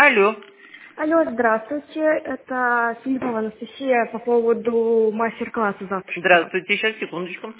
Алло. Алло, здравствуйте. Это Филиппова Анастасия по поводу мастер-класса завтрашнего. Здравствуйте, сейчас, секундочку.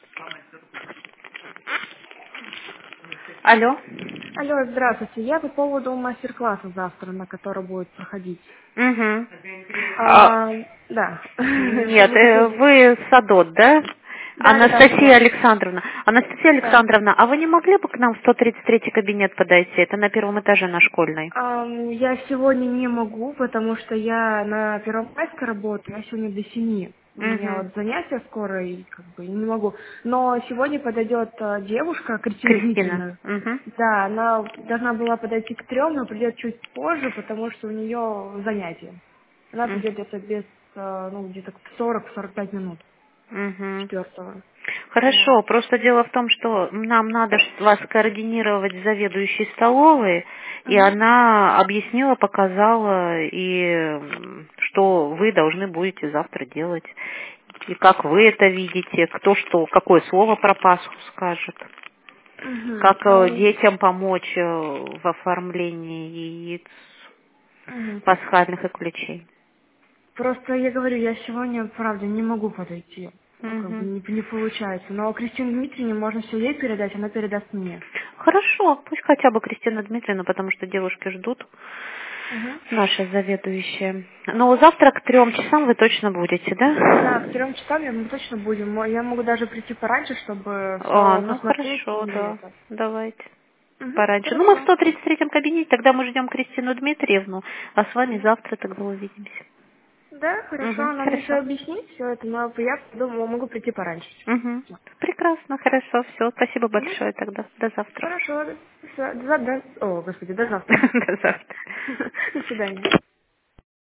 Алло. Алло, здравствуйте. Я по поводу мастер-класса завтра, на который будет проходить. Угу. Да. Нет, вы Садот, да? Да, Анастасия вот. Александровна. Анастасия Да. Александровна, а вы не могли бы к нам в 133 кабинет подойти? Это на первом этаже на Школьной. Я сегодня не могу, потому что я на Первомайской работаю, я сегодня до 7. У меня Угу. вот занятия скоро, и как бы не могу. Но сегодня подойдет девушка, Кристина Кристина. Дмитриевна. Угу. Да, она должна была подойти к 3, но придет чуть позже, потому что у нее занятие. Она придет где-то без, где-то в 40-45 минут Угу. 4. Вот. Хорошо, просто дело в том, что нам надо вас координировать с заведующей столовой, и Мгм. она объяснила, показала, и что вы должны будете завтра делать, и как вы это видите, кто что, какое слово про Пасху скажет, Мгм. как детям помочь в оформлении яиц Мгм. пасхальных и ключей. Просто я говорю, я сегодня, правда, не могу подойти. Ну, как бы Мгм. не получается. Но Кристине Дмитриевне можно все ей передать, она передаст мне. Хорошо, пусть хотя бы Кристина Дмитриевна, потому что девушки ждут, Угу. наша заведующая. Но завтра к 3 часам вы точно будете, Да, к да? 3 часам мы точно будем. Я могу даже прийти пораньше, чтобы все Ну посмотреть хорошо, и да, это. давайте. Угу. Пораньше. Ну, мы в Хорошо. 133-м кабинете, тогда мы ждем Кристину Дмитриевну, а с вами Мгм. завтра тогда увидимся. Да, хорошо. Угу, Она мне все хорошо. объяснит, все это, но я думаю, могу прийти пораньше. Угу. Всё. Прекрасно, хорошо, все. Спасибо Мгм. большое тогда. До завтра. Хорошо. Всё. О, господи, до завтра. До завтра. До свидания.